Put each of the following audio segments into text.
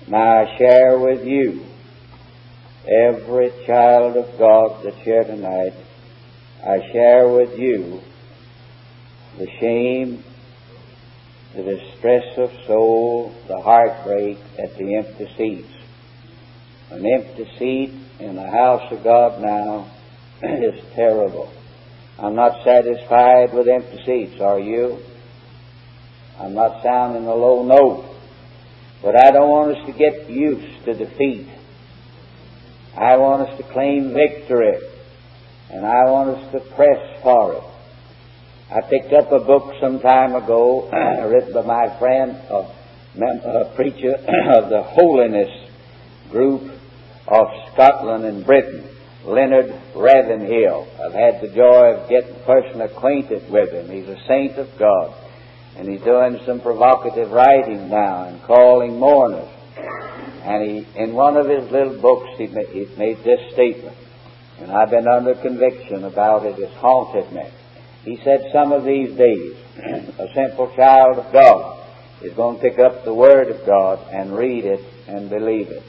Now I share with you, every child of God that's here tonight, I share with you the shame, the distress of soul, the heartbreak at the empty seats. An empty seat in the house of God now is terrible. I'm not satisfied with empty seats, are you? I'm not sounding a low note, but I don't want us to get used to defeat. I want us to claim victory, and I want us to press for it. I picked up a book some time ago written by my friend, a preacher of the Holiness Group of Scotland and Britain, Leonard Ravenhill. I've had the joy of getting personally acquainted with him. He's a saint of God, and he's doing some provocative writing now and calling mourners. And in one of his little books, he made this statement, and I've been under conviction about it. It's haunted me. He said, some of these days, a simple child of God is going to pick up the Word of God and read it and believe it.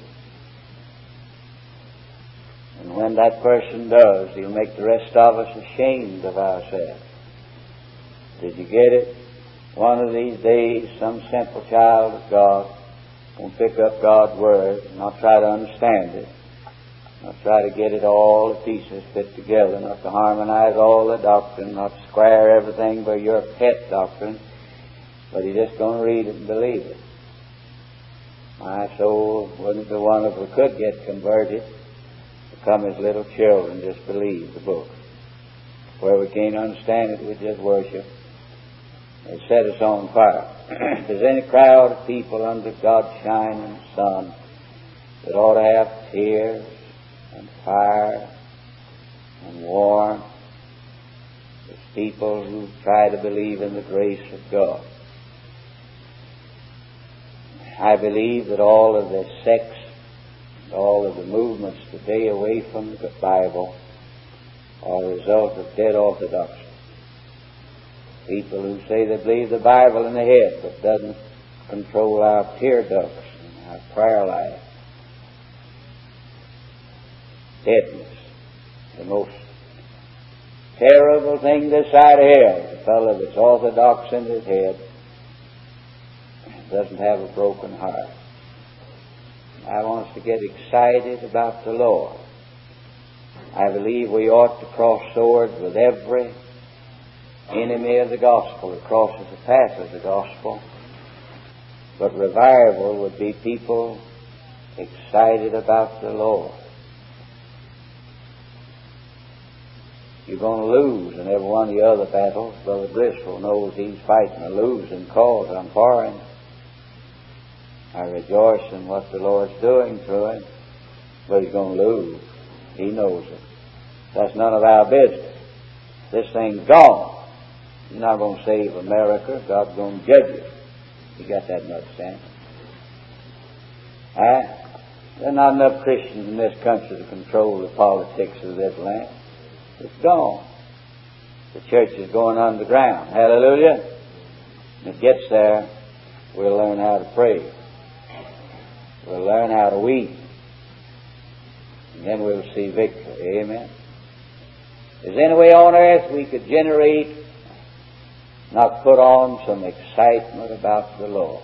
And when that person does, he'll make the rest of us ashamed of ourselves. Did you get it? One of these days, some simple child of God will pick up God's Word and not try to understand it, not try to get it all to pieces fit together, not to harmonize all the doctrine, not to square everything by your pet doctrine, but he's just going to read it and believe it. My soul wouldn't be one if we could get converted, become as little children, just believe the book. Where we can't understand it, we just worship. They set us on fire. If there's any crowd of people under God's shining sun that ought to have tears and fire and warmth, it's people who try to believe in the grace of God. I believe that all of the sects, all of the movements today away from the Bible are a result of dead orthodoxy. People who say they believe the Bible in the head, but doesn't control our tear ducts and our prayer life. Deadness. The most terrible thing this side of hell. The fellow that's orthodox in his head doesn't have a broken heart. I want us to get excited about the Lord. I believe we ought to cross swords with every enemy of the gospel that crosses the path of the gospel. But revival would be people excited about the Lord. You're going to lose in every one of the other battles. Brother Driscoll knows he's fighting a losing cause. I'm for him. I rejoice in what the Lord's doing through him, but he's going to lose. He knows it. That's none of our business. This thing's gone. He's not going to save America. God's going to judge it. You got that much sense? There are not enough Christians in this country to control the politics of this land. It's gone. The church is going underground. Hallelujah. When it gets there, we'll learn how to pray. We'll learn how to weep. And then we'll see victory. Amen. Is there any way on earth we could generate, not put on some excitement about the Lord?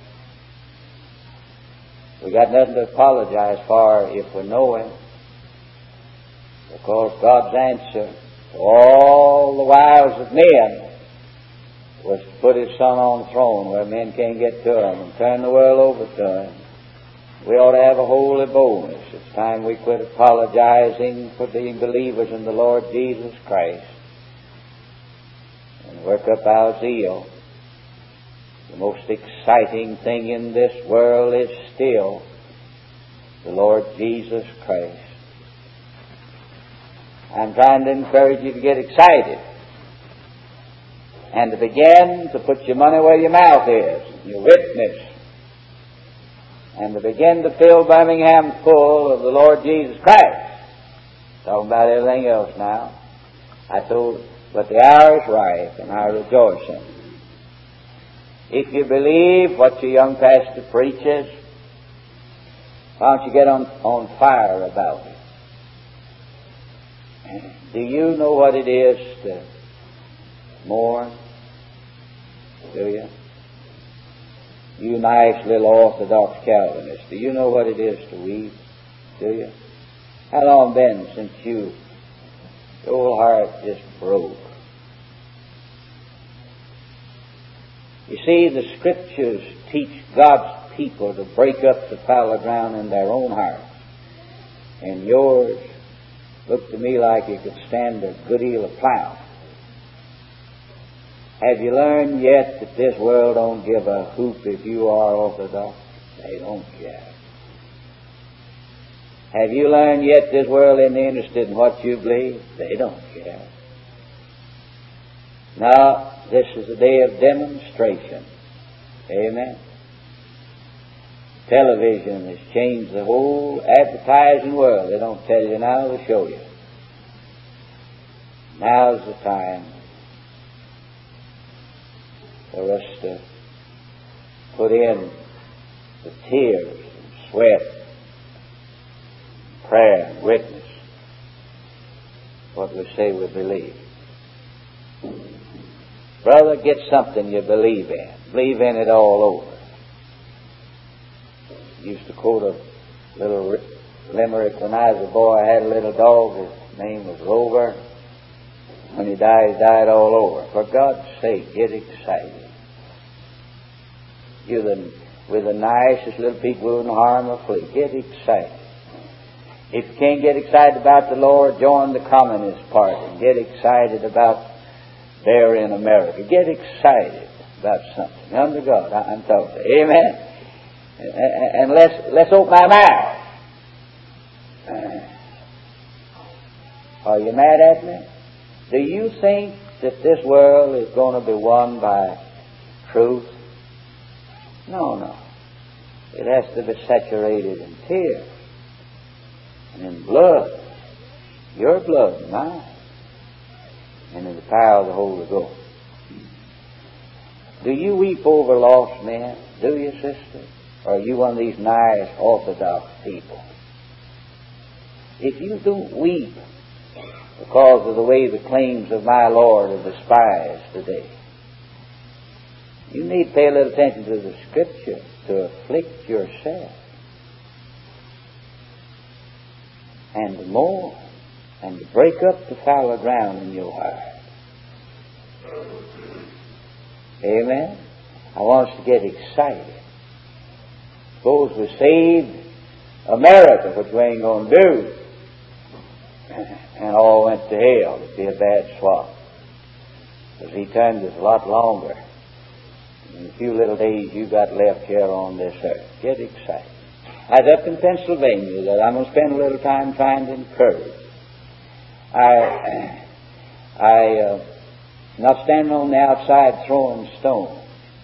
We got nothing to apologize for if we know Him. Because God's answer to all the wiles of men was to put His Son on the throne where men can't get to Him and turn the world over to Him. We ought to have a holy boldness. It's time we quit apologizing for being believers in the Lord Jesus Christ and work up our zeal. The most exciting thing in this world is still the Lord Jesus Christ. I'm trying to encourage you to get excited and to begin to put your money where your mouth is, your witness, and to begin to fill Birmingham full of the Lord Jesus Christ. Talking about everything else now. But the hour is ripe, and I rejoice in it. If you believe what your young pastor preaches, Why don't you get on fire about it? Do you know what it is to mourn? Do you? You nice little Orthodox Calvinists, do you know what it is to weep? Do you? How long been since your whole heart just broke? You see, the Scriptures teach God's people to break up the fallow ground in their own hearts. And yours looked to me like you could stand a good deal of plowing. Have you learned yet that this world don't give a hoop if you are Orthodox? They don't care. Have you learned yet this world isn't interested in what you believe? They don't care. Now, this is a day of demonstration. Amen. Television has changed the whole advertising world. They don't tell you now, they'll show you. Now's the time for us to put in the tears and sweat, prayer and witness what we say we believe. Brother, get something you believe in. Believe in it all over. I used to quote a little limerick when I was a boy. I had a little dog. His name was Rover. When he died all over. For God's sake, get excited. With the nicest little people who wouldn't harm a flea. Get excited. If you can't get excited about the Lord, join the Communist Party. Get excited about there in America. Get excited about something. Under God, I'm talking to you. Amen. And let's open our mouth. Are you mad at me? Do you think that this world is going to be won by truth? No. It has to be saturated in tears and in blood. Your blood and mine. And in the power of the Holy Ghost. Do you weep over lost men? Do you, sister? Or are you one of these nice Orthodox people? If you don't weep because of the way the claims of my Lord are despised today, you need to pay a little attention to the Scripture to afflict yourself. And to mourn. And to break up the fallow ground in your heart. Amen? I want us to get excited. Suppose we saved America, which we ain't going to do, and all went to hell. It'd be a bad swap. Because Eternity is a lot longer than the few little days you got left here on this earth. Get excited. I was up in Pennsylvania that I'm going to spend a little time trying to encourage. I not standing on the outside throwing stones.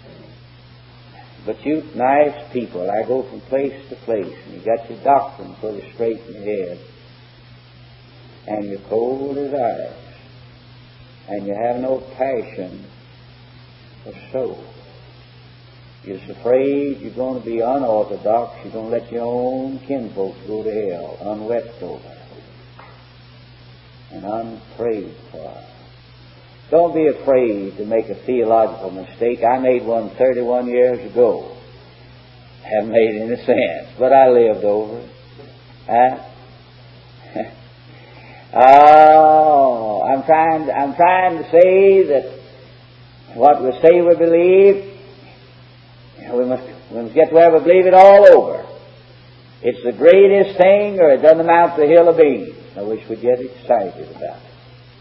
But you nice people, I go from place to place, and you got your doctrine sort of straight in your head, and you're cold as ice, and you have no passion for soul. You're just afraid you're going to be unorthodox, you're going to let your own kinfolks go to hell, unwept over and unprayed for. Don't be afraid to make a theological mistake. I made one 31 years ago. Haven't made any sense, but I lived over it. Huh? Oh, I'm trying to say that what we say we believe, we must get to where we believe it all over. It's the greatest thing, or it doesn't amount to a hill of beans. I wish we'd get excited about it.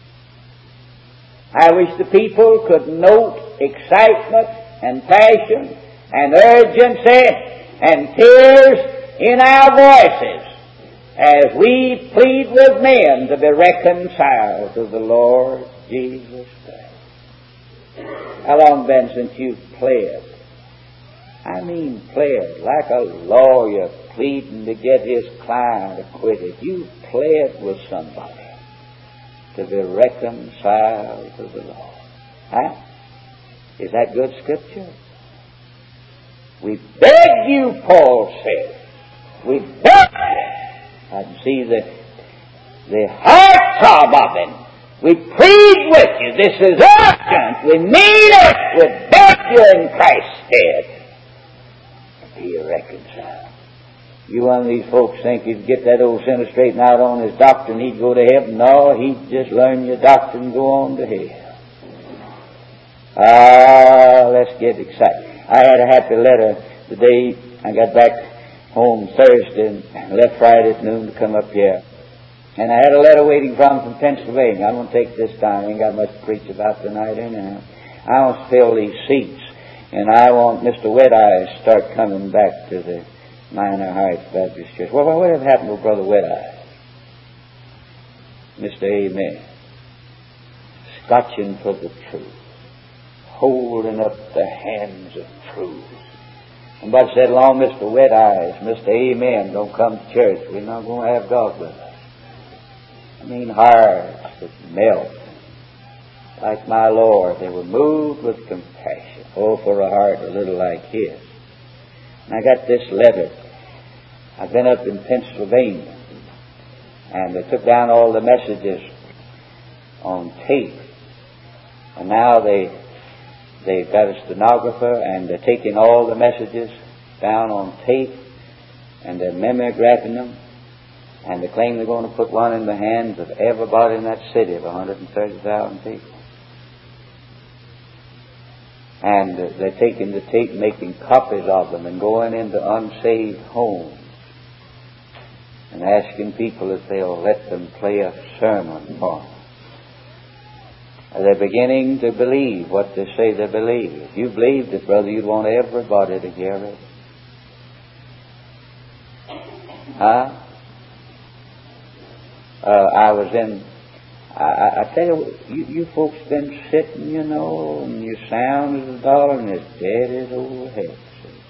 I wish the people could note excitement and passion and urgency and tears in our voices as we plead with men to be reconciled to the Lord Jesus Christ. How long been since you've pled? I mean pled, like a lawyer pleading to get his client acquitted. You've pled with somebody to be reconciled to the Lord. Huh? Is that good Scripture? We beg you, Paul says, We bury it. I can see the heart throb of him. We plead with you. This is urgent. We need it. We beg you in Christ's stead. Be you reconciled. You one of these folks think he'd get that old sinner straightened out on his doctrine, he'd go to heaven. No, he'd just learn your doctrine and go on to hell. Let's get excited. I had a happy letter the day I got back home Thursday and left Friday at noon to come up here. And I had a letter waiting from Pennsylvania. I'm going to take this time. I ain't got much to preach about tonight anyhow. I want to fill these seats. And I want Mr. Wet Eyes to start coming back to the Minor Heights Baptist Church. Well, what happened to Brother Wet Eyes? Mr. Amen. Scotching for the truth. Holding up the hands of truth. Somebody said, "Long, Mr. Wet Eyes, Mr. Amen, don't come to church. We're not going to have God with us." I mean, hearts that melt. Like my Lord, they were moved with compassion. Oh, for a heart a little like his. And I got this letter. I've been up in Pennsylvania, and they took down all the messages on tape. And now they've got a stenographer, and they're taking all the messages down on tape, and they're mimeographing them. And they claim they're going to put one in the hands of everybody in that city of 130,000 people. And they're taking the tape, making copies of them, and going into unsaved homes and asking people if they'll let them play a sermon for them. They're beginning to believe what they say they believe. If you believed it, brother, you'd want everybody to hear it. Huh? I tell you folks been sitting, you know, and you sound as a dollar and as dead as old head.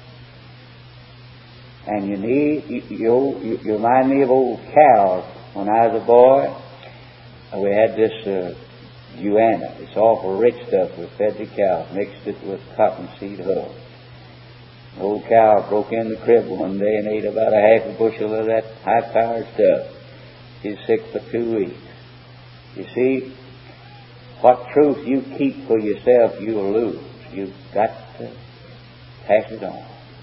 And you remind me of old cows. When I was a boy, we had this Juana. It's awful rich stuff. We fed the cows, mixed it with cottonseed hull. An old cow broke in the crib one day and ate about a half a bushel of that high-powered stuff. She's sick for 2 weeks. You see, what truth you keep for yourself, you'll lose. You've got to pass it on.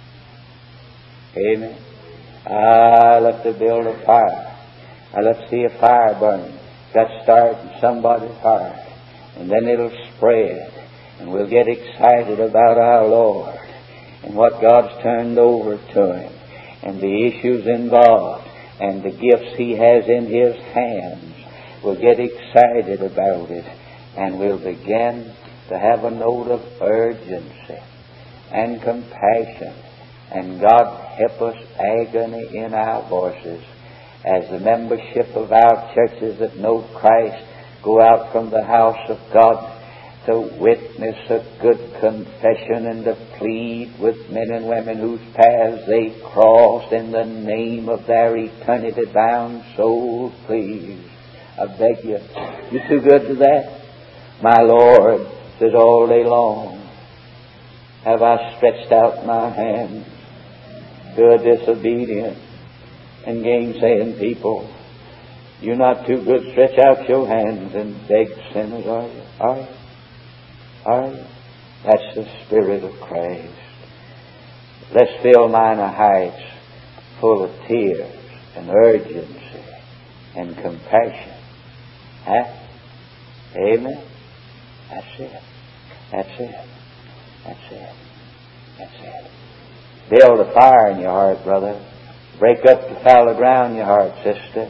Amen. I love to build a fire. I love to see a fire burning. Got to start in somebody's heart. And then it'll spread. And we'll get excited about our Lord and what God's turned over to Him and the issues involved and the gifts He has in His hands. We'll get excited about it, and we'll begin to have a note of urgency and compassion. And God help us, agony in our voices as the membership of our churches that know Christ go out from the house of God to witness a good confession and to plead with men and women whose paths they crossed in the name of their eternity-bound souls, please. I beg you. You too good to that? My Lord says all day long, have I stretched out my hand to a disobedient and gainsaying people. You're not too good to stretch out your hands and beg sinners, are you? Are you? Are you? That's the Spirit of Christ. Let's fill Minor Heights full of tears and urgency and compassion. Huh? Amen? That's it. That's it. That's it. That's it. Build a fire in your heart, brother. Break up the fallow ground in your heart, sister.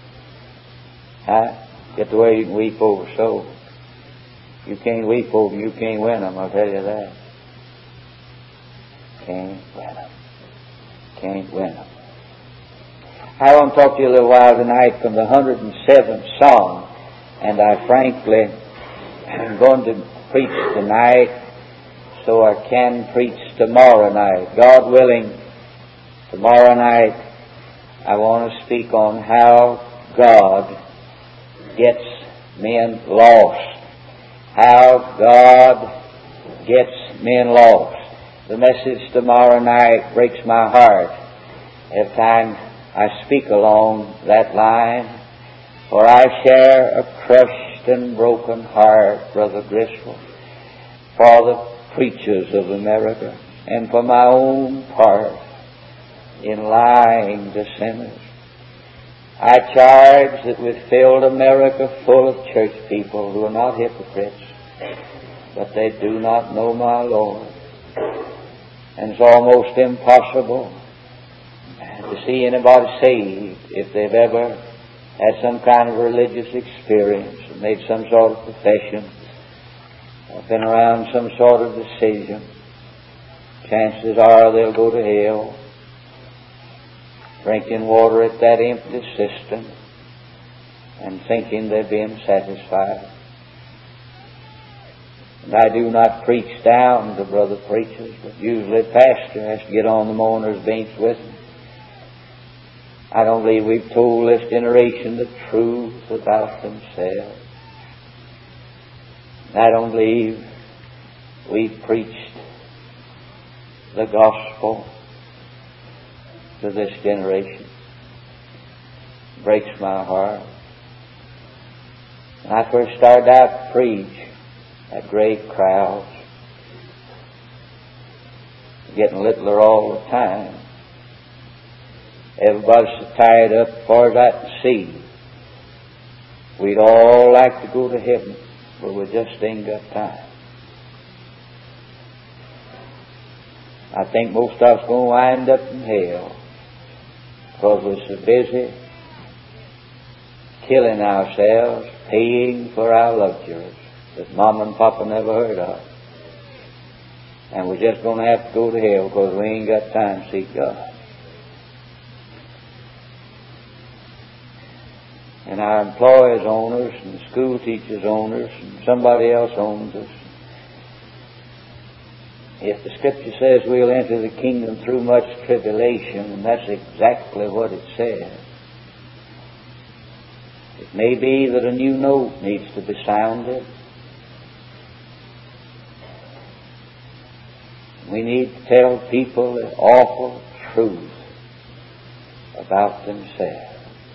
Huh? Get to where you can weep over souls. You can't weep over, you can't win them, I'll tell you that. Can't win them. Can't win them. I want to talk to you a little while tonight from the 107th Psalm, and I frankly am going to preach tonight so I can preach tomorrow night. God willing, tomorrow night I want to speak on how God gets men lost. How God gets men lost. The message tomorrow night breaks my heart. Every time I speak along that line, for I share a crushed and broken heart, Brother Griswold, for the preachers of America, and for my own part in lying to sinners. I charge that we've filled America full of church people who are not hypocrites, but they do not know my Lord. And it's almost impossible to see anybody saved if they've ever had some kind of religious experience, or made some sort of profession, or been around some sort of decision. Chances are they'll go to hell, drinking water at that empty cistern and thinking they're being satisfied. And I do not preach down to brother preachers, but usually a pastor has to get on the mourner's bench with me. I don't believe we've told this generation the truth about themselves. I don't believe we've preached the gospel to this generation. It breaks my heart. When I first started out to preach, that great crowds, getting littler all the time. Everybody's so tied up as far as I can see. We'd all like to go to heaven, but we just ain't got time. I think most of us going to wind up in hell because we're so busy killing ourselves, paying for our luxuries that Mom and Papa never heard of. And we're just going to have to go to hell because we ain't got time to seek God. And our employers own us, and the school teachers own us, and somebody else owns us. If the Scripture says we'll enter the kingdom through much tribulation, and that's exactly what it says, it may be that a new note needs to be sounded. We need to tell people the awful truth about themselves.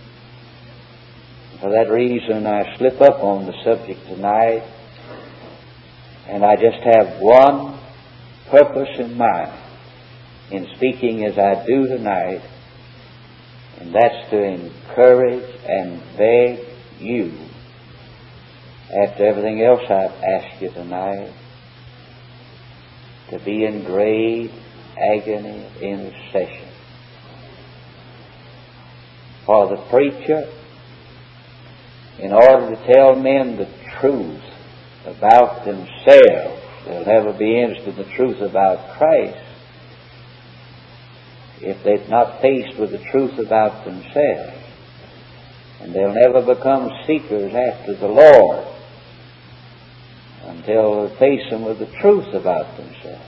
For that reason, I slip up on the subject tonight, and I just have one purpose in mind in speaking as I do tonight, and that's to encourage and beg you, after everything else I've asked you tonight, to be in great agony of intercession for the preacher, in order to tell men the truth about themselves. They'll never be interested in the truth about Christ if they're not faced with the truth about themselves. And they'll never become seekers after the Lord until they face them with the truth about themselves.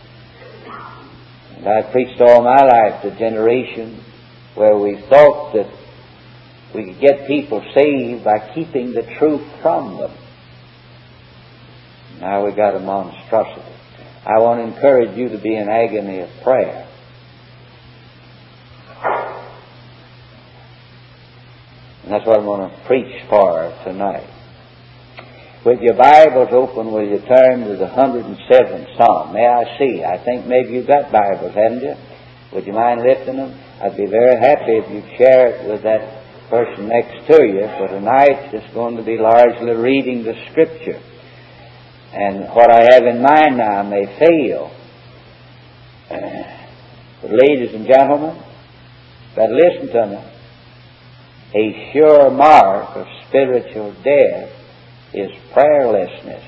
And I've preached all my life to a generation where we thought that we could get people saved by keeping the truth from them. Now we got a monstrosity. I want to encourage you to be in agony of prayer. And that's what I'm going to preach for tonight. With your Bibles open, will you turn to the 107th Psalm? May I see? I think maybe you've got Bibles, haven't you? Would you mind lifting them? I'd be very happy if you'd share it with that person next to you. For tonight, it's going to be largely reading the Scripture. And what I have in mind now may fail. But ladies and gentlemen, but listen to me. A sure mark of spiritual death is prayerlessness.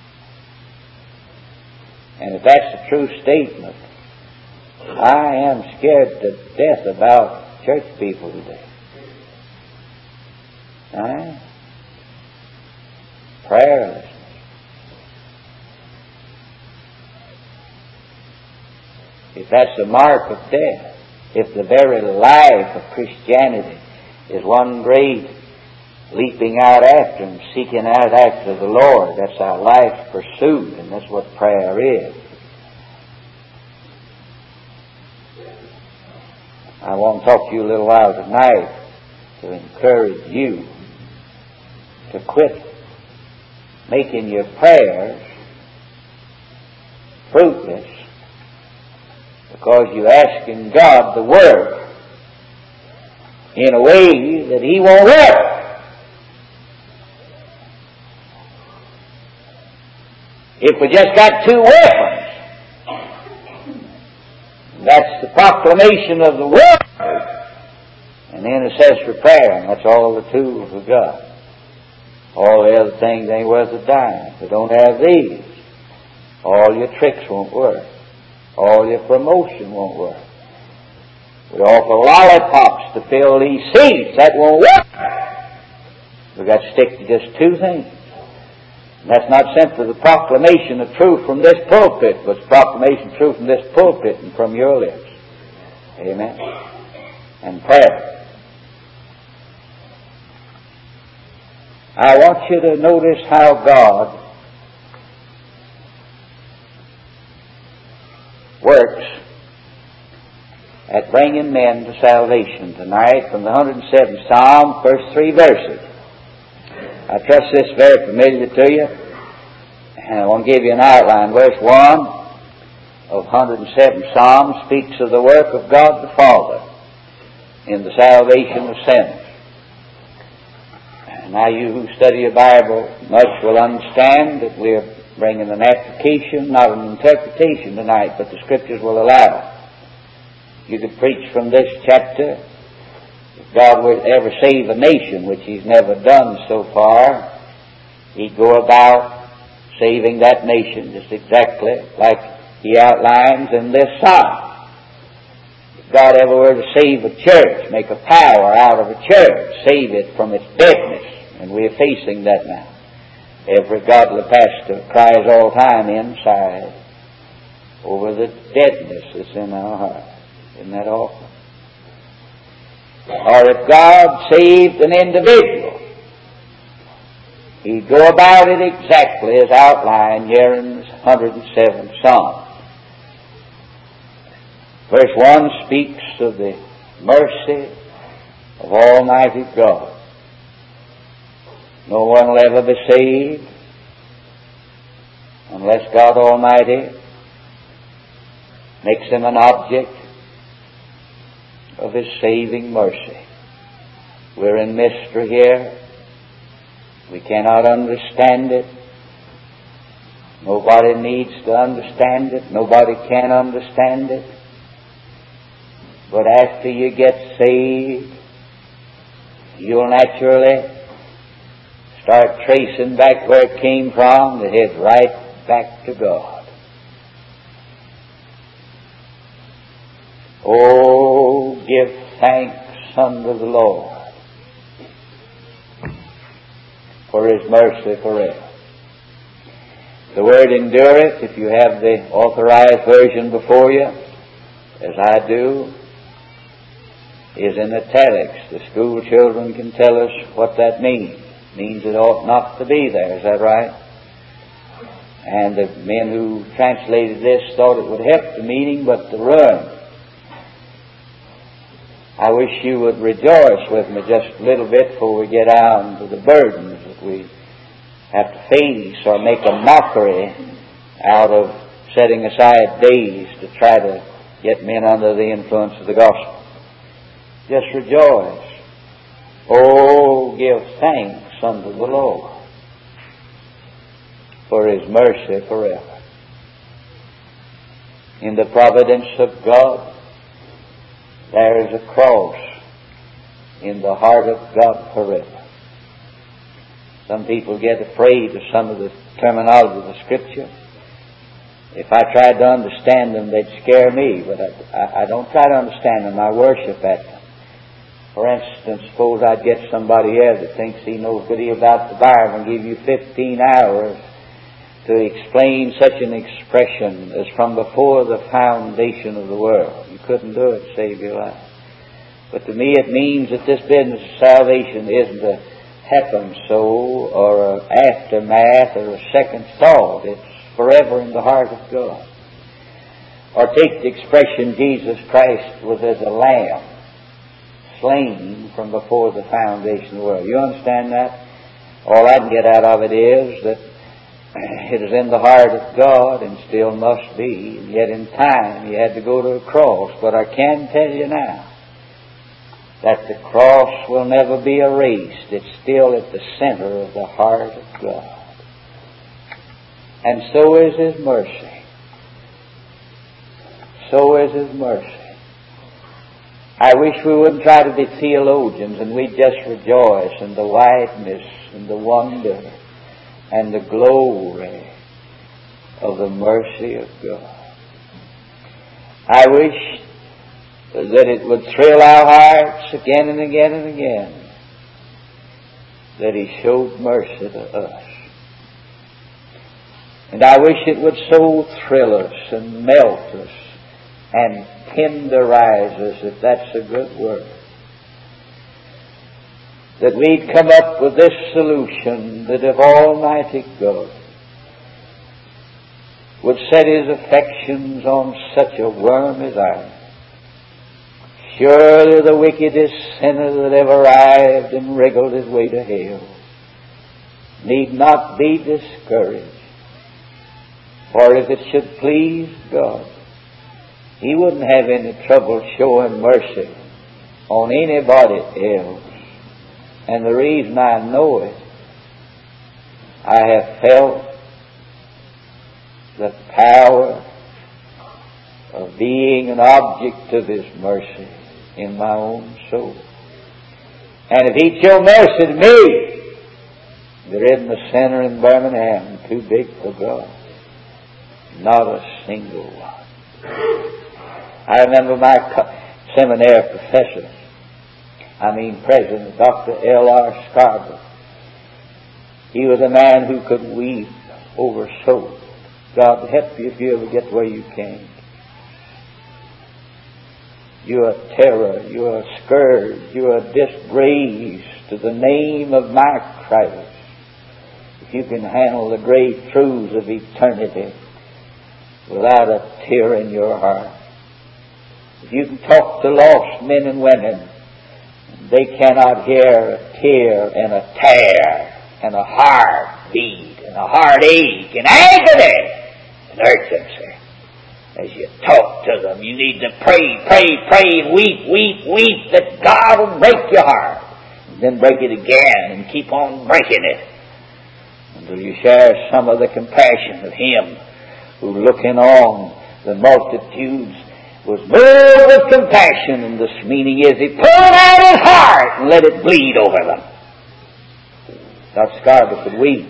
And if that's a true statement, I am scared to death about church people today. Prayerlessness. If that's the mark of death, if the very life of Christianity is one great leaping out after and seeking out after the Lord, that's our life's pursuit, and that's what prayer is. I want to talk to you a little while tonight to encourage you to quit making your prayers fruitless because you're asking God to work in a way that He won't work. If we just got two weapons, that's the proclamation of the Word and intercessory prayer, and that's all the tools we got. All the other things ain't worth a dime. If we don't have these, all your tricks won't work. All your promotion won't work. We offer lollipops to fill these seats. That won't work. We've got to stick to just two things. And that's not simply the proclamation of truth from this pulpit, but it's proclamation of truth from this pulpit and from your lips. Amen. And prayer. I want you to notice how God works at bringing men to salvation tonight from the 107th Psalm, first 3 verses. I trust this is very familiar to you, and I want to give you an outline. Verse 1 of 107th Psalm speaks of the work of God the Father in the salvation of sinners. Now you who study your Bible much will understand that we're bringing an application, not an interpretation tonight, but the Scriptures will allow. You could preach from this chapter, if God would ever save a nation, which He's never done so far, He'd go about saving that nation just exactly like He outlines in this psalm. If God ever were to save a church, make a power out of a church, save it from its deadness, and we're facing that now. Every godly pastor cries all the time inside over the deadness that's in our heart. Isn't that awful? Or if God saved an individual, He'd go about it exactly as outlined here in the 107th Psalm. Verse 1 speaks of the mercy of Almighty God. No one will ever be saved unless God Almighty makes him an object of His saving mercy. We're in mystery here. We cannot understand it. Nobody needs to understand it. Nobody can understand it. But after you get saved, you'll naturally start tracing back where it came from, to head right back to God. Oh, give thanks unto the Lord for His mercy forever. The word endureth, if you have the authorized version before you, as I do, is in italics. The school children can tell us what that means. It means it ought not to be there. Is that right? And the men who translated this thought it would help the meaning, but to ruin. I wish you would rejoice with me just a little bit before we get down to the burdens that we have to face, or make a mockery out of setting aside days to try to get men under the influence of the gospel. Just rejoice. Oh, give thanks unto the Lord for His mercy forever. In the providence of God, there is a cross in the heart of God forever. Some people get afraid of some of the terminology of the Scripture. If I tried to understand them, they'd scare me, but I don't try to understand them. I worship at them. For instance, suppose I'd get somebody here that thinks he knows a good deal about the Bible and give you 15 hours to explain such an expression as from before the foundation of the world. You couldn't do it to save your life. But to me it means that this business of salvation isn't a happen so or an aftermath or a second thought. It's forever in the heart of God. Or take the expression, Jesus Christ was as a lamb slain from before the foundation of the world. You understand that? All I can get out of it is that it is in the heart of God and still must be, and yet in time He had to go to a cross. But I can tell you now that the cross will never be erased. It's still at the center of the heart of God. And so is His mercy. So is His mercy. I wish we wouldn't try to be theologians and we'd just rejoice in the wideness and the wonder and the glory of the mercy of God. I wish that it would thrill our hearts again and again and again that He showed mercy to us. And I wish it would so thrill us and melt us and tenderize us, if that's a good word, that we'd come up with this solution, that if Almighty God would set His affections on such a worm as I, surely the wickedest sinner that ever writhed and wriggled his way to hell need not be discouraged. For if it should please God, He wouldn't have any trouble showing mercy on anybody else. And the reason I know it, I have felt the power of being an object of His mercy in my own soul. And if He'd show mercy to me, there isn't a sinner in Birmingham too big for God. Not a single one. I remember my seminary professor, President Dr. L.R. Scarborough. He was a man who could weep over souls. God help you if you ever get where you can. You're a terror, you're a scourge, you're a disgrace to the name of my Christ. If you can handle the great truths of eternity without a tear in your heart. If you can talk to lost men and women, they cannot hear a tear and a tear and a heartbeat and a heartache and agony and urgency. As you talk to them, you need to pray, and weep, that God will break your heart. And then break it again and keep on breaking it until you share some of the compassion of Him who, looking on the multitudes, was moved with compassion, and this meaning is He poured out His heart and let it bleed over them. Dr. Scarborough could weep.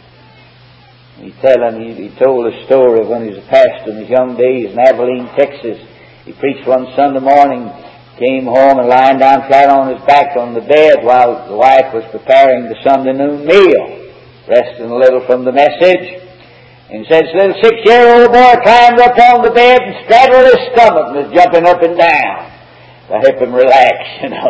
He told a story of when he was a pastor in his young days in Abilene, Texas. He preached one Sunday morning, came home and lying down flat on his back on the bed while the wife was preparing the Sunday noon meal, resting a little from the message. And he said this little 6-year-old boy climbed up on the bed and straddled his stomach and was jumping up and down to help him relax,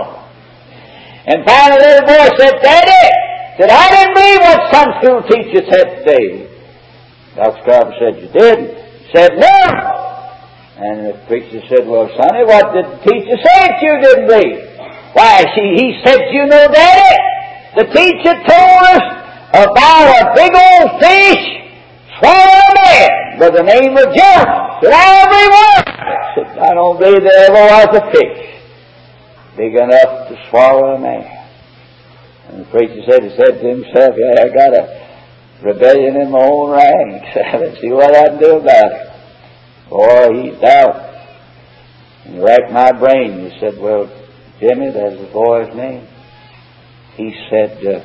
And finally the little boy said, "Daddy," said, "I didn't believe what Sunday school teacher said today." Dr. Scarborough said, "You didn't?" He said, "No." And the preacher said, "Well, sonny, what did the teacher say that you didn't believe?" "Why, he said, Daddy, the teacher told us about a big old fish swallow a man by the name of Jonah." Said, "I believe what?" I said, "I don't believe there ever was a fish big enough to swallow a man." And the preacher said to himself, "Yeah, I got a rebellion in my own ranks. Let's see what I can do about it." Boy, he's doubting. And he racked my brain. He said, "Well, Jimmy," that's the boy's name. He said,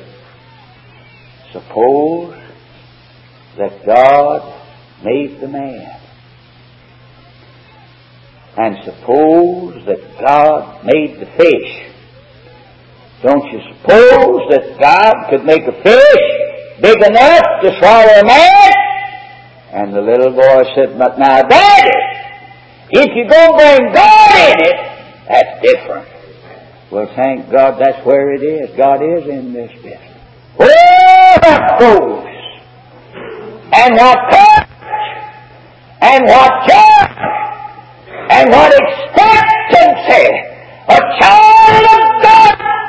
"Suppose that God made the man. And suppose that God made the fish. Don't you suppose that God could make a fish big enough to swallow a man?" And the little boy said, "But now, Daddy, if you're going to bring God in it, that's different." Well, thank God that's where it is. God is in this business. Oh, what fools! And what courage! And what joy! And what expectancy! A child of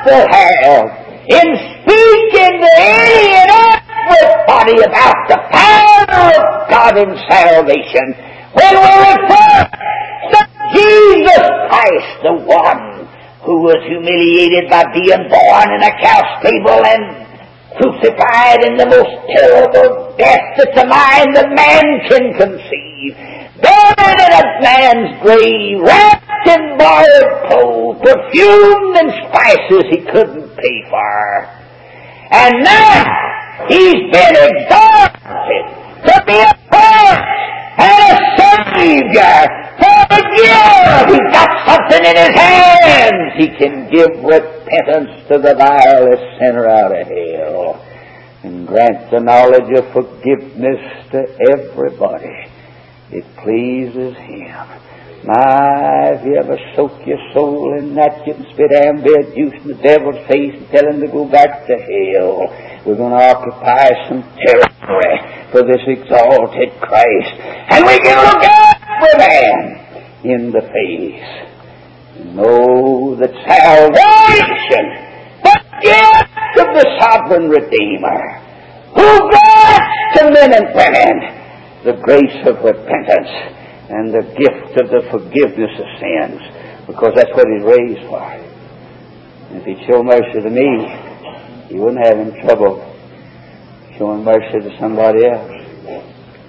to have in speaking to any and everybody about the power of God in salvation when we refer to Jesus Christ, the one who was humiliated by being born in a cow stable and crucified in the most terrible death that the mind of man can conceive, buried in a man's grave, wrapped in borrowed clothes, perfumed and spices he couldn't pay for. And now he's been exalted to be a prince and a savior for the guilt. He's got something in his hands. He can give repentance to the vilest sinner out of hell and grant the knowledge of forgiveness to everybody. It pleases Him. My, if you ever soak your soul in that, you can spit ambient juice in the devil's face and tell him to go back to hell. We're going to occupy some territory for this exalted Christ. And we can look every man in the face and know that salvation, the gift of the sovereign Redeemer, who grants to men and women the grace of repentance and the gift of the forgiveness of sins, because that's what He's raised for. And if He'd show mercy to me, He wouldn't have any trouble showing mercy to somebody else.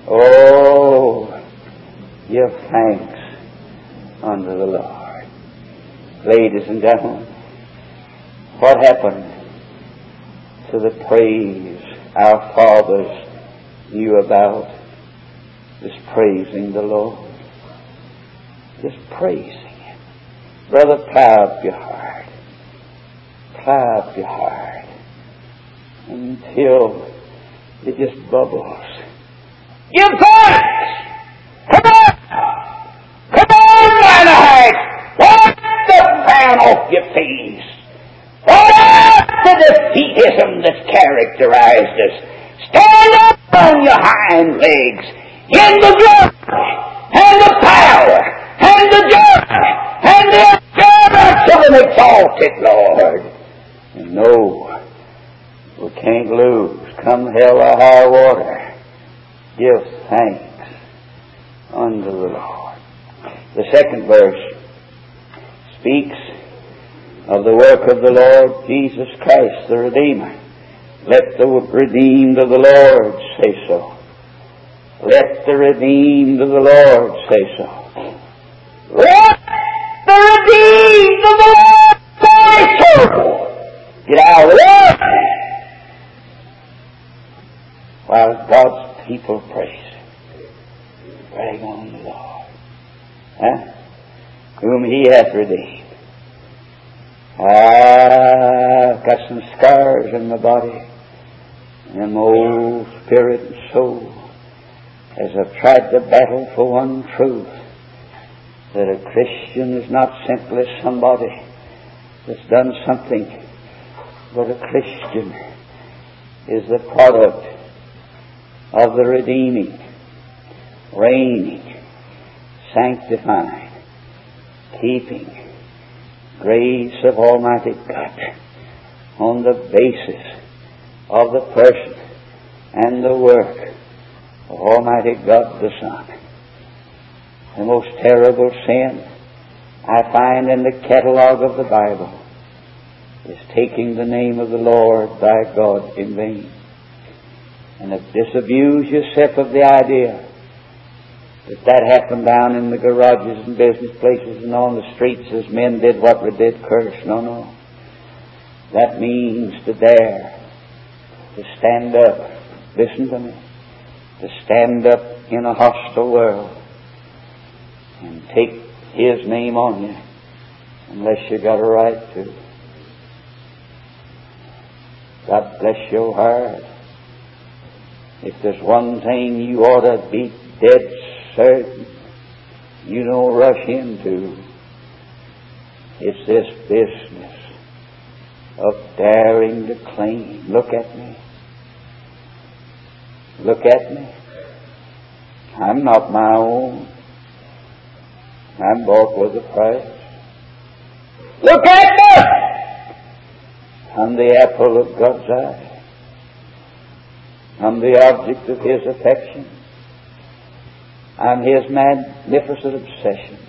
Oh, give thanks unto the Lord. Ladies and gentlemen, what happened to the praise our fathers knew about? Just praising the Lord. Just praising Him. Brother, plow up your heart. Plow up your heart until it just bubbles. Give thanks! Come on! Come on, mine heart! Wipe the frown off your face! What out the defeatism that's characterized us? Stand up on your hind legs in the glory and the power and the joy and the assurance of an exalted Lord. And no, we can't lose. Come hell or high water, give thanks unto the Lord. The second verse speaks of the work of the Lord Jesus Christ, the Redeemer. Let the redeemed of the Lord say so. Let the redeemed of the Lord say so. Let the redeemed of the Lord say so. Get out of the way while God's people praise Him. Brag on the Lord. Huh? Whom He hath redeemed. I've got some scars in my body, in my old spirit and soul, as I've tried to battle for one truth, that a Christian is not simply somebody that's done something, but a Christian is the product of the redeeming, reigning, sanctifying, keeping grace of Almighty God on the basis of the person and the work of Almighty God the Son. The most terrible sin I find in the catalogue of the Bible is taking the name of the Lord thy God in vain. And if disabuse yourself of the idea that happened down in the garages and business places and on the streets as men did what we did curse. No. That means to dare to stand up. Listen to me. To stand up in a hostile world and take His name on you unless you got a right to. God bless your heart. If there's one thing you ought to be dead certain you don't rush into, it's this business of daring to claim. Look at me. Look at me. I'm not my own. I'm bought with a price. Look at me! I'm the apple of God's eye. I'm the object of His affection. I'm His magnificent obsession.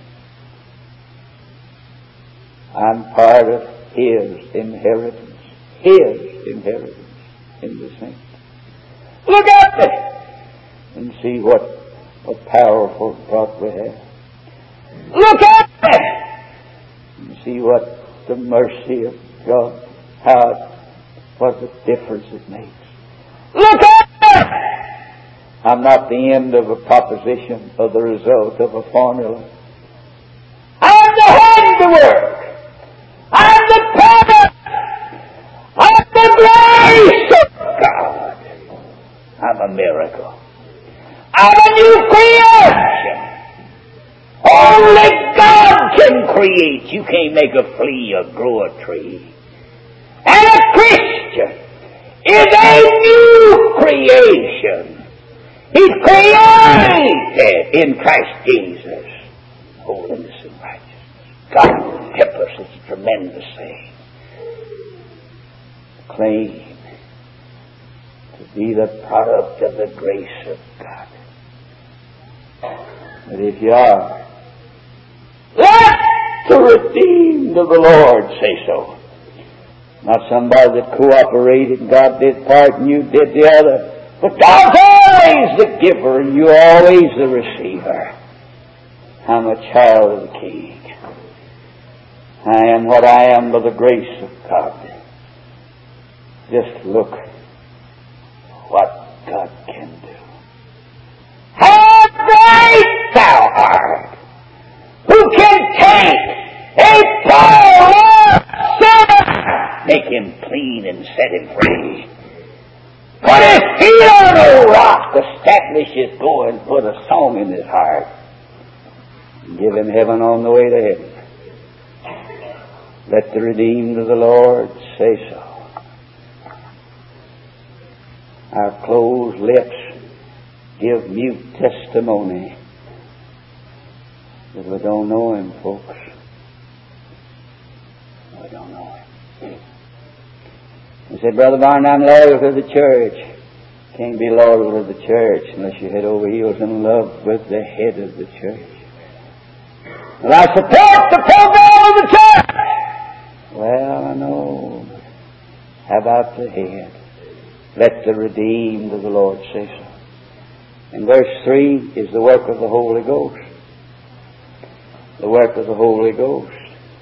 I'm part of His inheritance. His inheritance in the saints. Look at me and see what powerful God we have. Look at me and see what the mercy of God, what the difference it makes. Look at me! I'm not the end of a proposition or the result of a formula. I'm the handiwork. I'm the product of the grace of God. I'm a miracle. I'm a new creation. Only God can create. You can't make a flea or grow a tree. And a Christian is a new creation. He's created in Christ Jesus. Holiness and righteousness. God help us. It's a tremendous thing. Claim to be the product of the grace of God. But if you are, let the redeemed of the Lord say so. Not somebody that cooperated and God did part and you did the other. But God's always the giver and you're always the receiver. I'm a child of the King. I am what I am by the grace of God. Just look what God can do. How great thou art! Who can take a poor sinner, make him clean and set him free? Put his feet on a rock, establish his going, put a song in his heart, and give him heaven on the way to heaven. Let the redeemed of the Lord say so. Our closed lips give mute testimony that we don't know Him, folks. We don't know Him. He said, Brother Barton, I'm loyal to the church. Can't be loyal to the church unless you're head over heels in love with the head of the church. Well, I support the program of the church. Well, I know. How about the head? Let the redeemed of the Lord say so. In verse 3 is the work of the Holy Ghost. The work of the Holy Ghost.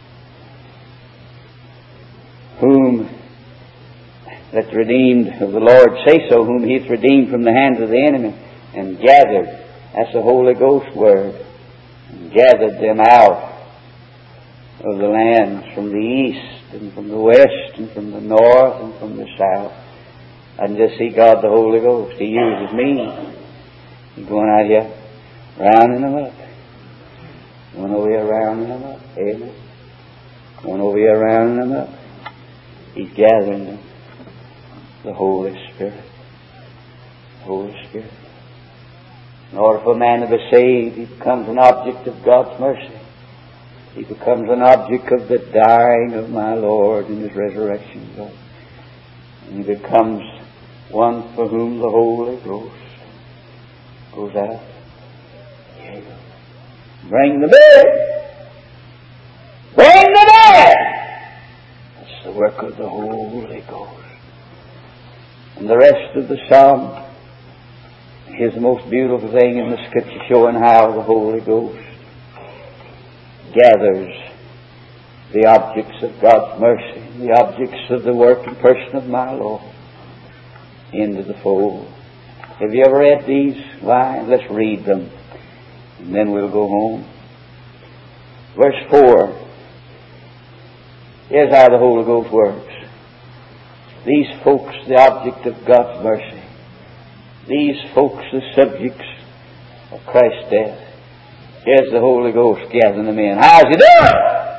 Whom, let the redeemed of the Lord say so, whom He hath redeemed from the hands of the enemy and gathered. That's the Holy Ghost word. And gathered them out of the lands from the east and from the west and from the north and from the south. I can just see God the Holy Ghost. He uses me. He's going out here rounding them up. Going over here rounding them up. Amen. Going over here rounding them up. He's gathering them. The Holy Spirit. Holy Spirit. In order for a man to be saved, he becomes an object of God's mercy. He becomes an object of the dying of my Lord and His resurrection. And he becomes one for whom the Holy Ghost goes out. Yeah. Bring the dead! Bring the dead! That's the work of the Holy Ghost. And the rest of the psalm is the most beautiful thing in the Scripture, showing how the Holy Ghost gathers the objects of God's mercy, the objects of the work and person of my Lord into the fold. Have you ever read these lines? Let's read them, and then we'll go home. Verse 4. Here's how the Holy Ghost works. These folks, the object of God's mercy. These folks, the subjects of Christ's death. Here's the Holy Ghost gathering them in. How's He doing?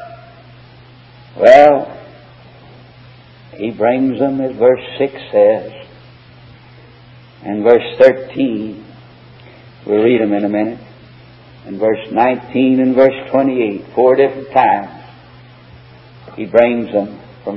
Well, He brings them, as verse 6 says. And verse 13, we'll read them in a minute. And verse 19 and verse 28, 4 different times, He brings them from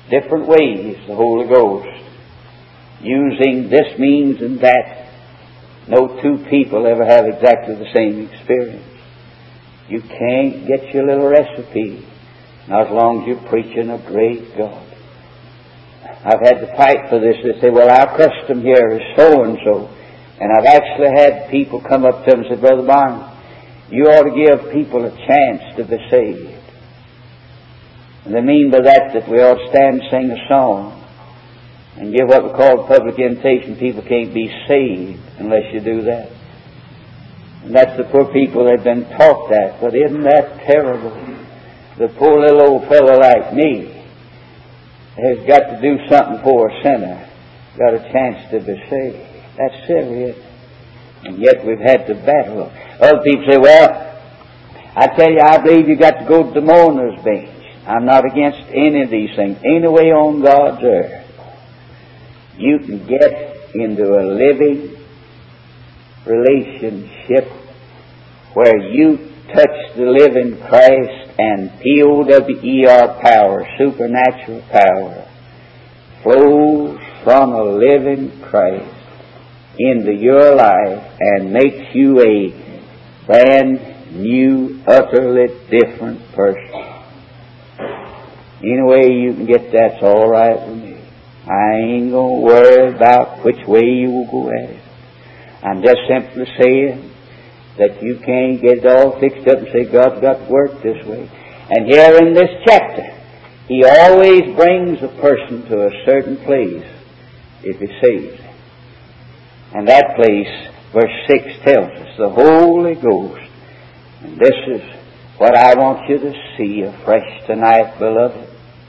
different ways, the Holy Ghost, using this means and that. No two people ever have exactly the same experience. You can't get your little recipe, not as long as you're preaching a great God. I've had to fight for this. They say, well, our custom here is so-and-so. And I've actually had people come up to them and say, Brother Barnes, you ought to give people a chance to be saved. And they mean by that we ought to stand and sing a song and give what we call public invitation. People can't be saved unless you do that. And that's the poor people that have been taught that. But isn't that terrible? The poor little old fellow like me has got to do something for a sinner, got a chance to be saved. That's silly, isn't it? And yet we've had to battle. Other people say, well, I tell you, I believe you've got to go to the mourner's bench. I'm not against any of these things. Any way on God's earth you can get into a living relationship where you touch the living Christ and POWER power, supernatural power, flows from a living Christ into your life and makes you a brand new, utterly different person. Any way you can get that's all right with me. I ain't going to worry about which way you will go at it. I'm just simply saying that you can't get it all fixed up and say, God's got to work this way. And here in this chapter, He always brings a person to a certain place if He saves him. And that place, verse 6 tells us, the Holy Ghost. And this is what I want you to see afresh tonight, beloved.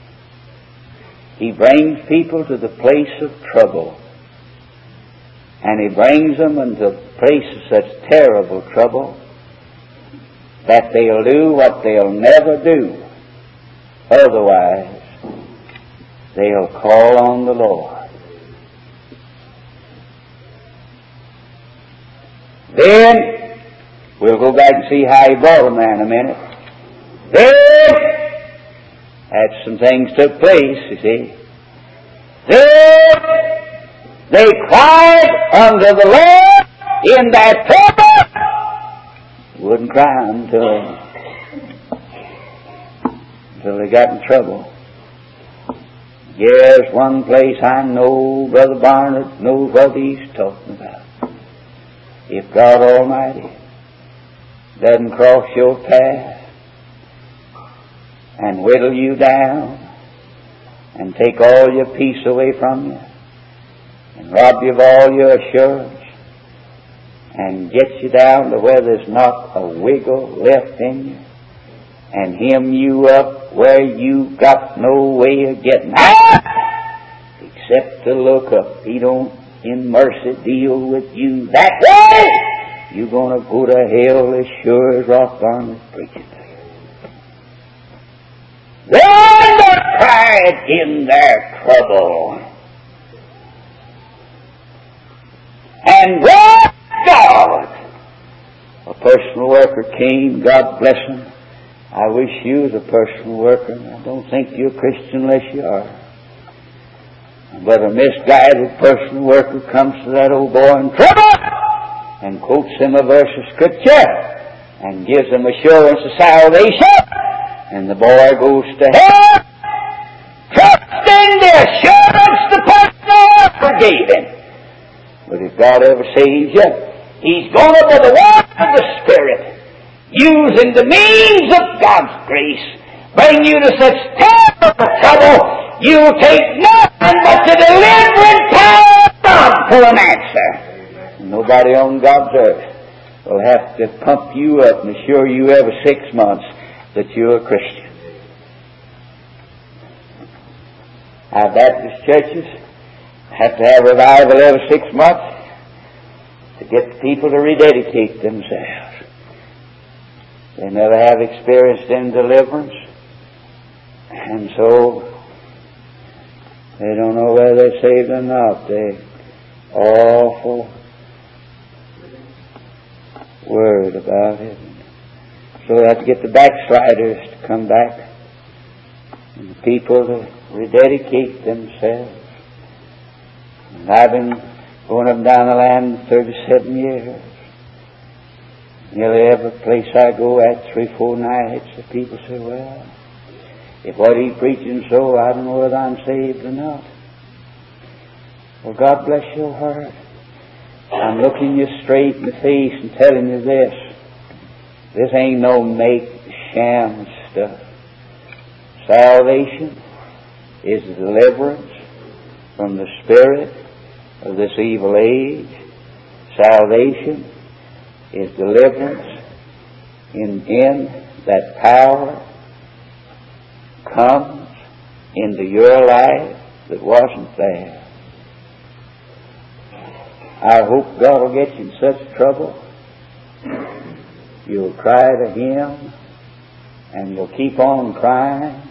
He brings people to the place of trouble. And He brings them into a place of such terrible trouble that they'll do what they'll never do. Otherwise, they'll call on the Lord. Then, we'll go back and see how He brought them there in a minute. Then, had some things took place, you see. Then, they cried unto the Lord in their trouble. Wouldn't cry until they got in trouble. Here's one place I know Brother Barnett knows what he's talking about. If God Almighty doesn't cross your path and whittle you down and take all your peace away from you and rob you of all your assurance and get you down to where there's not a wiggle left in you and hem you up where you got no way of getting out except to look up. He don't in mercy deal with you that way. You're going to go to hell as sure as Ross Barnes is preaching to you. Then they cried in their trouble. And when God, a personal worker came, God bless him. I wish you was a personal worker. I don't think you're a Christian unless you are. But a misguided personal worker comes to that old boy in trouble and quotes him a verse of Scripture and gives him assurance of salvation, and the boy goes to hell, trusting the assurance the personal worker gave him. But if God ever saves you, He's going to, by the work of the Spirit, using the means of God's grace, bring you to such terrible trouble, you'll take nothing but the delivering power of God for an answer. Nobody on God's earth will have to pump you up and assure you every 6 months that you're a Christian. Our Baptist churches have to have revival every 6 months to get the people to rededicate themselves. They never have experienced any deliverance, and so they don't know whether they're saved or not. They're awful word about it. So they have to get the backsliders to come back and the people to rededicate themselves. And I've been going up and down the land 37 years. Nearly every place I go at 3-4 nights, the people say, well, if what he's preaching so, I don't know whether I'm saved or not. Well, God bless your heart. I'm looking you straight in the face and telling you this. This ain't no make sham stuff. Salvation is deliverance from the spirit of this evil age. Salvation is deliverance in that power comes into your life that wasn't there. I hope God will get you in such trouble you'll cry to Him, and you'll keep on crying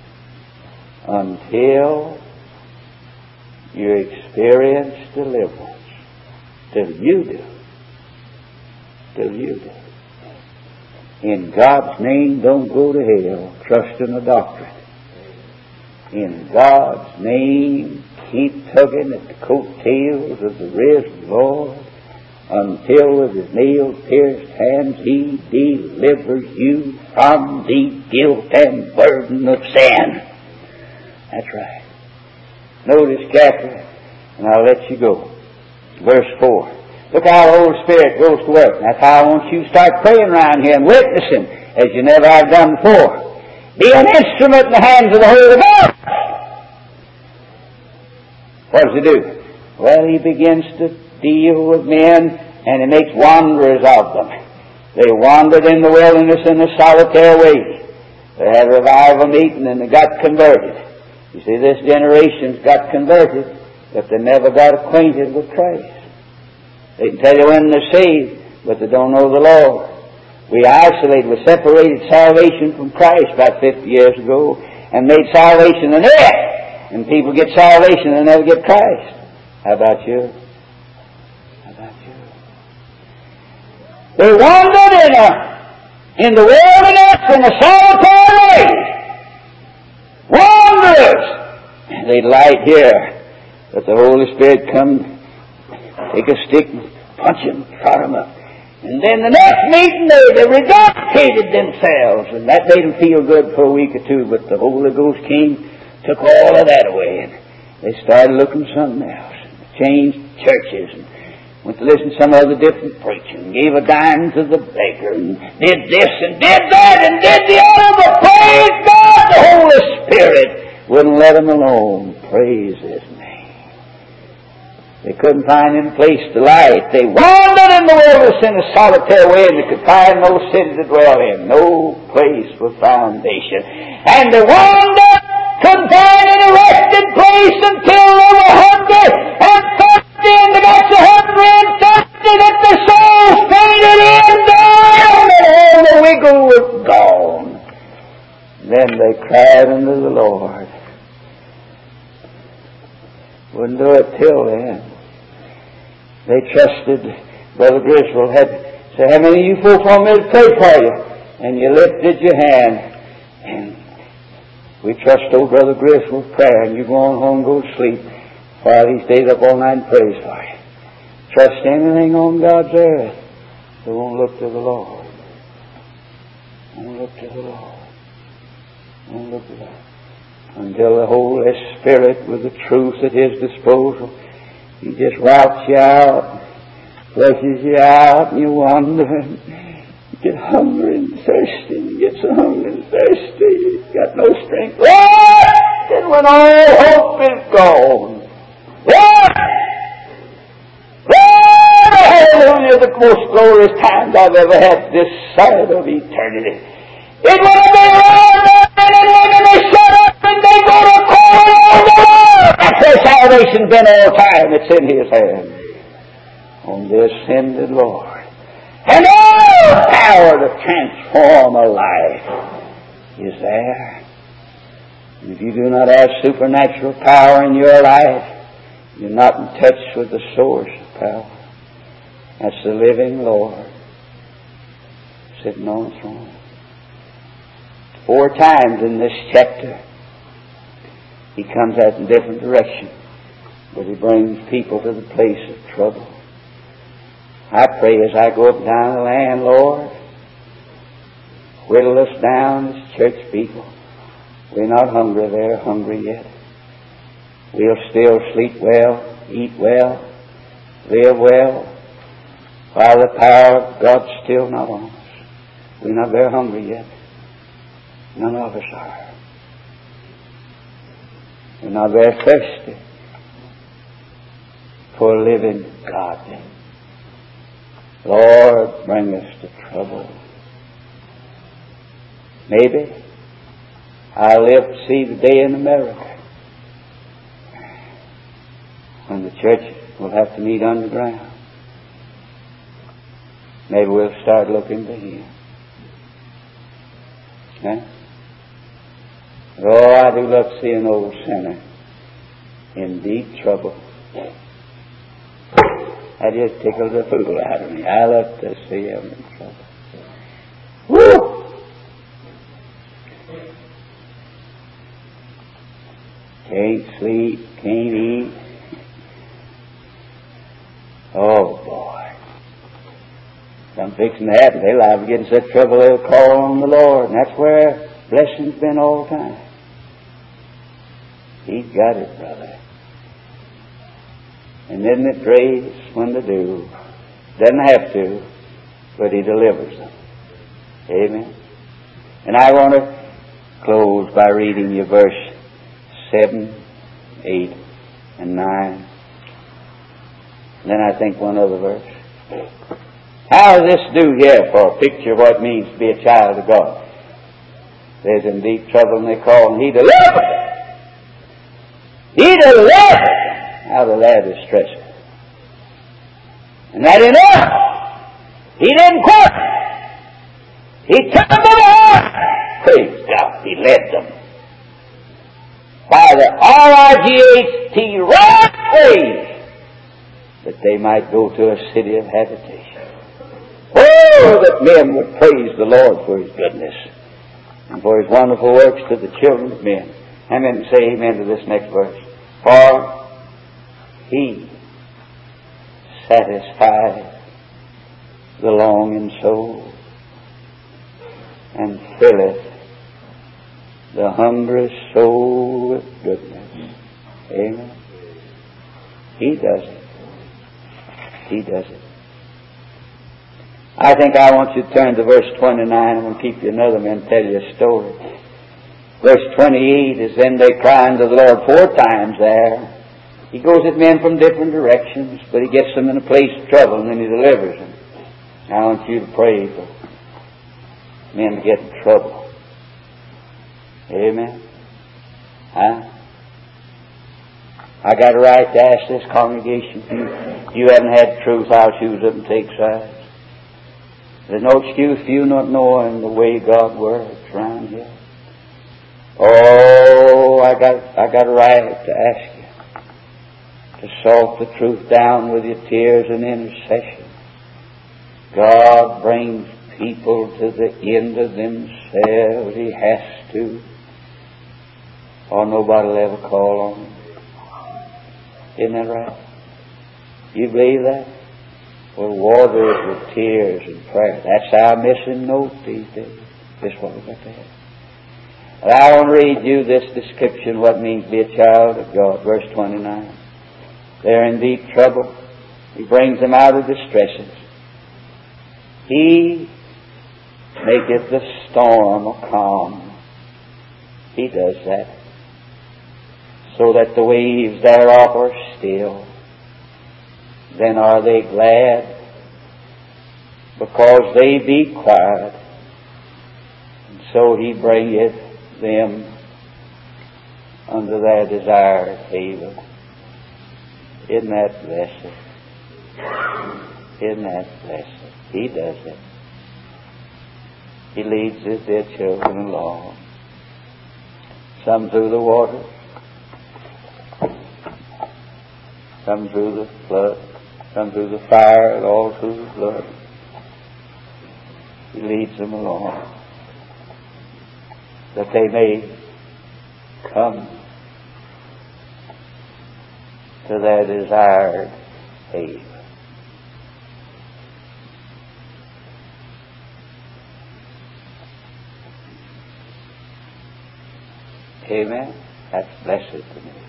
until you experience deliverance. Till you do. Till you do. In God's name, don't go to hell trusting a doctrine. In God's name, keep tugging at the coattails of the risen Lord until with His nail-pierced hands He delivers you from the guilt and burden of sin. That's right. Notice chapter, and I'll let you go. Verse 4. Look how the Holy Spirit goes to work. That's how I want you to start praying around here and witnessing as you never have done before. Be an instrument in the hands of the Holy Ghost. What does He do? Well, He begins to deal with men, and He makes wanderers of them. They wandered in the wilderness in a solitary way. They had a revival meeting, and they got converted. You see, this generation's got converted, but they never got acquainted with Christ. They can tell you when they're saved, but they don't know the Lord. We separated salvation from Christ about 50 years ago and made salvation an it. And people get salvation and never get Christ. How about you? How about you? They wandered in the wilderness in a solitary way. Wanderers! They'd light here, but the Holy Spirit come, take a stick and punch him, trot him up. And then the next meeting they rededicated themselves, and that made them feel good for a week or two, but the Holy Ghost came, took all of that away, and they started looking for something else. Changed churches, and went to listen to some other different preaching, gave a dime to the beggar, and did this and did that and did the other, but praise God, the Holy Spirit wouldn't let them alone. Praise His name. They couldn't find any place to light. They wandered in the wilderness in a solitary way, and they could find no city to dwell in, no place for foundation. And they wandered, couldn't find any resting place until they were hungry and thirsty, and they got so hungry and thirsty that their souls fainted in down, and all the wiggle was gone. Then they cried unto the Lord. Wouldn't do it till then. They trusted. Brother Griswold had said, how many of you folks want me to pray for you? And you lifted your hand. And we trust old Brother Griswold's prayer, and you go on home and go to sleep while he stays up all night and prays for you. Trust anything on God's earth. They won't look to the Lord. Won't look to the Lord. Won't look to the Lord. Until the Holy Spirit, with the truth at His disposal, He just routs you out, flushes you out, and you wander, and you get hungry and thirsty. You get so hungry and thirsty, you got no strength left, and when all hope is gone, hallelujah, the most glorious times I've ever had this side of eternity. It will be around and they shut up and they go to call on the Lord. That's where salvation's been all the time. It's in His hand. On the ascended Lord. And all power to transform a life is there. And if you do not have supernatural power in your life, you're not in touch with the source of power. That's the living Lord sitting on the throne. 4 times in this chapter, He comes out in different directions, but He brings people to the place of trouble. I pray as I go up and down the land, Lord, whittle us down as church people. We're not hungry there, hungry yet. We'll still sleep well, eat well, live well, while the power of God's still not on us. We're not very hungry yet. None of us are. We're not very thirsty for a living God. Lord, bring us to trouble. Maybe I'll live to see the day in America when the church will have to meet underground. Maybe we'll start looking to Him. Oh, I do love to see an old sinner in deep trouble. That just tickles the fool out of me. I love to see him in trouble. Woo! Can't sleep, can't eat. Oh, boy. Something fixing to happen. They'll liable to get in such trouble they'll call on the Lord. And that's where blessing's been all the time. He's got it, brother. And isn't it grace when they do? Doesn't have to, but He delivers them. Amen. And I want to close by reading you verse 7, 8, and 9. And then I think one other verse. How does this do here for a picture of what it means to be a child of God? There's in deep trouble and they call and He delivers them. He delivers them out of their distress. And that enough. He didn't quit. He took them on. Praise God. He led them by the R-I-G-H-T right way that they might go to a city of habitation. Oh, that men would praise the Lord for His goodness and for His wonderful works to the children of men. Amen. Say amen to this next verse. For He satisfies the longing soul and filleth the hungry soul with goodness. Amen. He does it. He does it. I think I want you to turn to verse 29. I'm going to keep you another minute and tell you a story. Verse 28 is, then they cry unto the Lord 4 times there. He goes at men from different directions, but He gets them in a place of trouble and then He delivers them. I want you to pray for men to get in trouble. Amen. I got a right to ask this congregation, if you haven't had truth, I'll choose up and take sides. There's no excuse for you not knowing the way God works around here. Oh, I got a right to ask you to salt the truth down with your tears and intercession. God brings people to the end of themselves. He has to, or nobody will ever call on Him. Isn't that right? You believe that? Well, water it with tears and prayer. That's our missing note these days. This is what we've got to have. And I want to read you this description of what it means to be a child of God. Verse 29. They're in deep trouble. He brings them out of distresses. He maketh the storm a calm. He does that. So that the waves thereof are still. Then are they glad, because they be quiet. And so He bringeth them unto their desired haven. Isn't that blessed? Isn't that blessed? He does it. He leads His dear children along. Some through the water, some through the flood, some through the fire, and all through the blood. He leads them along, that they may come to their desired haven. Amen. That's blessed to me.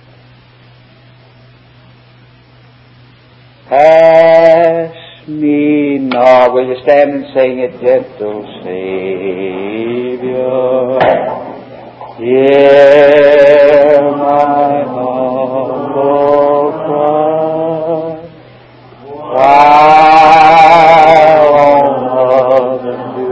Pass me not. Will you stand and sing it, gentle Savior? Hear my humble cry. While on others do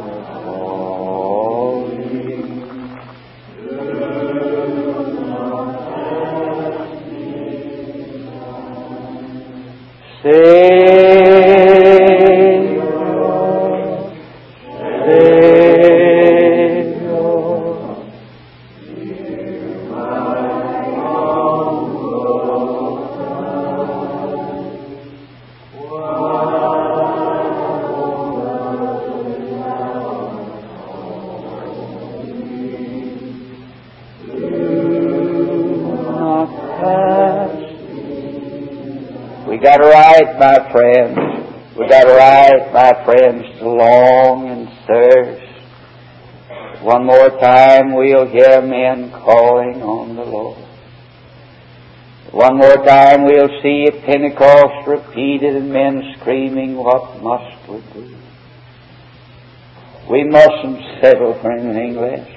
my friends, we got a right, my friends, to long and thirst. One more time we'll hear men calling on the Lord. One more time we'll see at Pentecost repeated and men screaming, what must we do? We mustn't settle for anything less.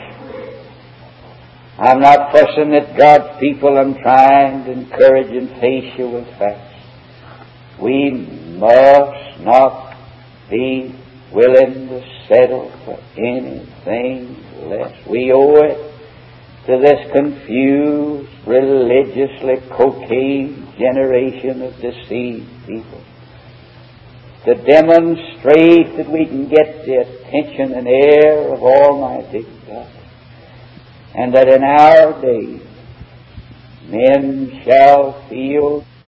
I'm not fussing at God's people. I'm trying to encourage and face you with facts. We must not be willing to settle for anything less. We owe it to this confused, religiously cocaine generation of deceived people to demonstrate that we can get the attention and air of Almighty God, and that in our days men shall feel